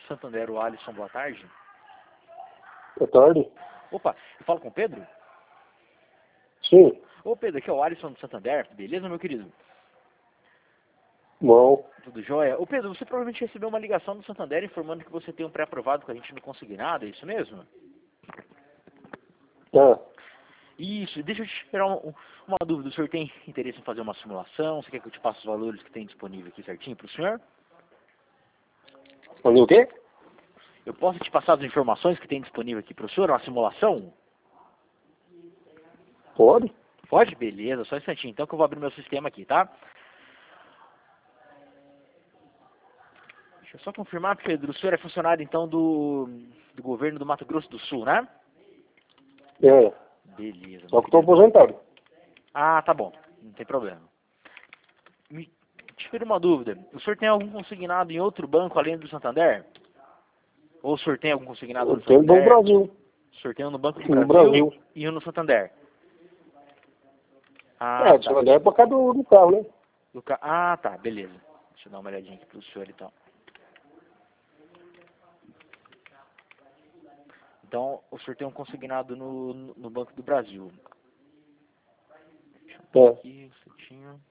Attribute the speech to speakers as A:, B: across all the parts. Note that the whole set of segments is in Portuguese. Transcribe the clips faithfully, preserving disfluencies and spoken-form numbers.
A: Santander, o Alisson, boa tarde.
B: Boa tarde.
A: Opa, eu falo com o Pedro?
B: Sim.
A: Ô Pedro, aqui é o Alisson do Santander, beleza, meu querido?
B: Bom.
A: Tudo jóia? Ô Pedro, você provavelmente recebeu uma ligação do Santander informando que você tem um pré-aprovado com a gente no consignado, é isso mesmo?
B: Ah,
A: Isso, deixa eu te tirar uma, uma dúvida, o senhor tem interesse em fazer uma simulação? Você quer que eu te passe os valores que tem disponível aqui certinho para o senhor?
B: fazer o quê?
A: Eu posso te passar as informações que tem disponível aqui para o senhor, uma simulação?
B: Pode?
A: Pode? Beleza, só um instantinho, então que eu vou abrir meu sistema aqui, tá? Deixa eu só confirmar, Pedro, o senhor é funcionário então do, do governo do Mato Grosso do Sul, né?
B: É.
A: Beleza.
B: Só que estou aposentado.
A: Ah, tá bom, não tem problema. Me tira uma dúvida, o senhor tem algum consignado em outro banco além do Santander? Ou o senhor tem algum consignado
B: Eu
A: no
B: tenho no
A: Santander?
B: Brasil.
A: O senhor tem um no Banco do
B: No
A: Brasil,
B: Brasil.
A: e um no Santander? Ah,
B: É,
A: tá.
B: você vai é por causa do, do carro, né?
A: Do ca... Ah, tá, beleza. Deixa eu dar uma olhadinha aqui pro senhor então. Então, o senhor tem um consignado no, no Banco do Brasil. Deixa eu ver
B: É.
A: aqui, um instantinho.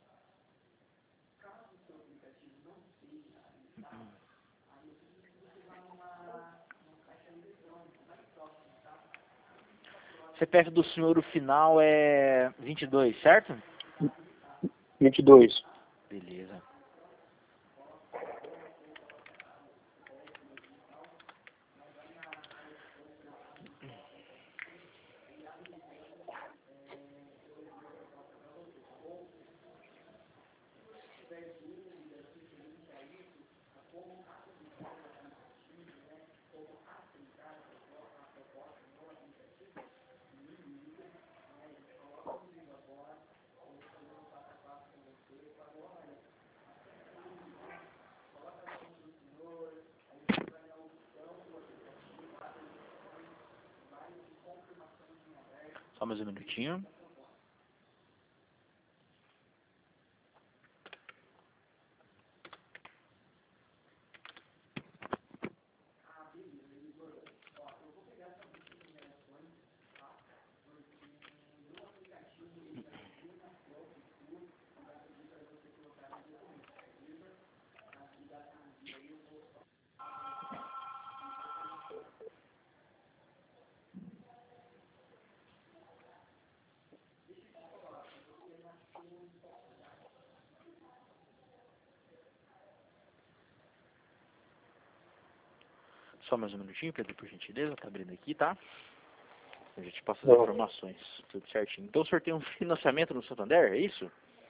A: C P F do senhor, o final é vinte e dois, certo?
B: vinte e dois.
A: Beleza. Só mais um minutinho. Só mais um minutinho, Pedro, por gentileza. Tá abrindo aqui, tá? Eu já te passo as
B: Não.
A: informações. Tudo certinho. Então o senhor tem um financiamento no Santander, é isso?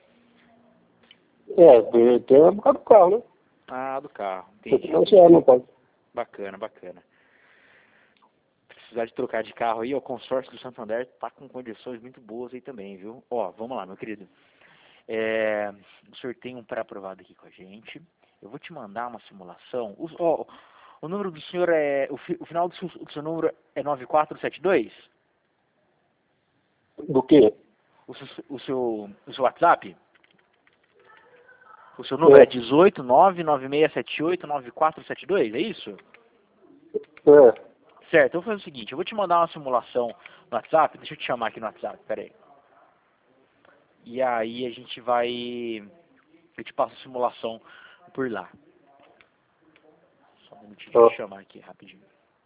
B: É, tem tem por causa do carro, né?
A: Ah, do carro.
B: Você
A: Entendi.
B: financiar, não pode.
A: Bacana, bacana. Precisar de trocar de carro aí, ó, o consórcio do Santander tá com condições muito boas aí também, viu? Ó, vamos lá, meu querido. É, o senhor tem um pré-aprovado aqui com a gente. Eu vou te mandar uma simulação. O, ó, o número do senhor é... O, fi, o final do seu, do seu número é nove quatro sete dois?
B: Do quê?
A: O seu, o seu, o seu WhatsApp? O seu número é,
B: É.
A: é dezoito nove nove seis sete oito nove quatro sete dois, é isso?
B: É.
A: Certo, eu vou fazer o seguinte, eu vou te mandar uma simulação no WhatsApp, deixa eu te chamar aqui no WhatsApp, peraí. E aí a gente vai, eu te passo a simulação por lá. Só um minutinho, deixa eu te chamar aqui rapidinho.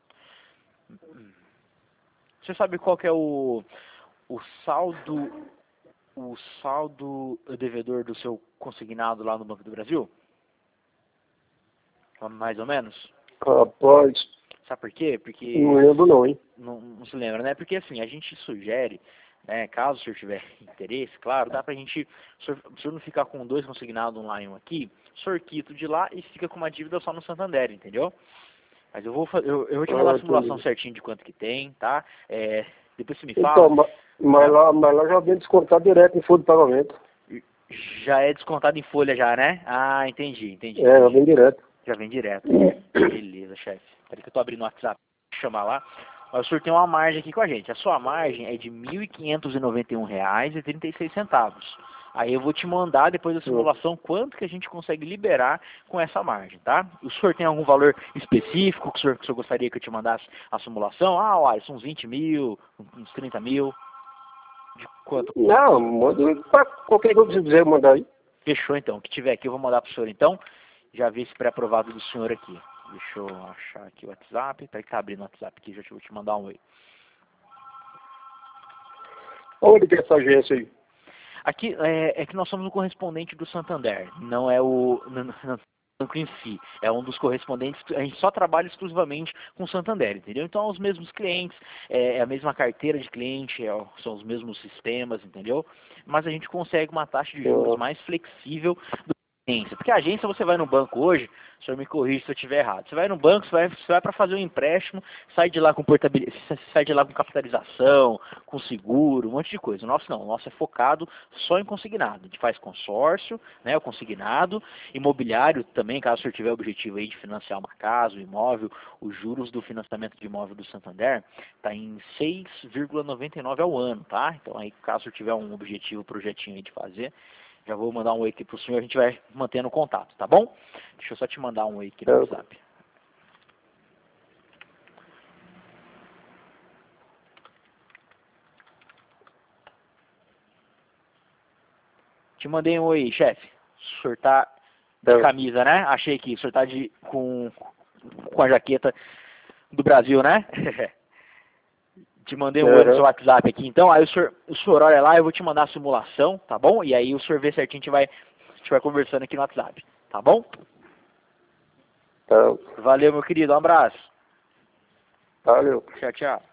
A: Você sabe qual que é o, o saldo, o saldo devedor do seu consignado lá no Banco do Brasil? Mais ou menos?
B: Rapaz,
A: Sabe por quê? Porque...
B: não lembro não, hein?
A: Não, não se lembra, né? Porque assim, a gente sugere, né, caso o senhor tiver interesse, claro, dá pra gente, se o senhor, se o senhor não ficar com dois consignados lá e um aqui, o senhor quita de lá e fica com uma dívida só no Santander, entendeu? Mas eu vou, eu, eu vou te mandar
B: Ah,
A: a simulação
B: entendi.
A: certinho de quanto que tem, tá? É, depois você me
B: Então,
A: fala.
B: ma- mas
A: Hã?
B: lá, mas lá já vem descontar direto em folha de pagamento.
A: Já é descontado em folha já, né? Ah, entendi, entendi,
B: É, já
A: entendi.
B: vem direto.
A: Já vem direto. Beleza, chefe. Peraí que eu tô abrindo o WhatsApp. Vou chamar lá. Mas o senhor tem uma margem aqui com a gente. A sua margem é de mil quinhentos e noventa e um reais e trinta e seis centavos. Aí eu vou te mandar depois da simulação quanto que a gente consegue liberar com essa margem, tá? O senhor tem algum valor específico que o senhor, que o senhor gostaria que eu te mandasse a simulação? Ah, olha, são uns vinte mil, uns trinta mil. De quanto?
B: Não, manda para qualquer coisa que você quiser mandar aí.
A: Fechou então. O que tiver aqui eu vou mandar pro senhor então. Já vi esse pré-aprovado do senhor aqui. Deixa eu achar aqui o WhatsApp. Peraí que tá abrindo o WhatsApp aqui, já vou te mandar um oi.
B: Onde que é essa agência aí?
A: Aqui é, é que nós somos o correspondente do Santander, não é o banco em si. É um dos correspondentes, a gente só trabalha exclusivamente com o Santander, entendeu? Então, os mesmos clientes, é, é a mesma carteira de cliente, é, são os mesmos sistemas, entendeu? Mas a gente consegue uma taxa de juros
B: Ah,
A: mais flexível do que a agência. Porque a agência, você vai no banco hoje, o senhor me corrige se eu estiver errado. Você vai no banco, você vai, você vai para fazer um empréstimo, sai de lá com portabilidade, sai de lá com capitalização, com seguro, um monte de coisa. O nosso não, o nosso é focado só em consignado. A gente faz consórcio, né, o consignado, imobiliário também, caso o senhor tiver o objetivo aí de financiar uma casa, um imóvel, os juros do financiamento de imóvel do Santander está em seis vírgula noventa e nove ao ano, tá? Então aí, caso o senhor tiver um objetivo, projetinho aí de fazer, já vou mandar um oi aqui pro senhor, a gente vai mantendo o contato, tá bom? Deixa eu só te mandar um oi aqui no
B: é,
A: WhatsApp. Te mandei um oi, chefe. O senhor tá de
B: é,
A: camisa, né? Achei aqui, o senhor tá de, com, com a jaqueta do Brasil, né? Te mandei um oi no seu
B: uhum.
A: WhatsApp aqui, então, aí o senhor, o senhor olha lá, eu vou te mandar a simulação, tá bom? E aí o senhor vê certinho, a gente vai, a gente vai conversando aqui no WhatsApp, tá bom?
B: Tá,
A: Valeu, meu querido, um abraço.
B: valeu.
A: Tchau, tchau.